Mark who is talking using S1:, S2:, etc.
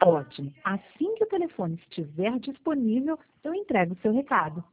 S1: Ótimo. Assim que o telefone estiver disponível, eu entrego o seu recado.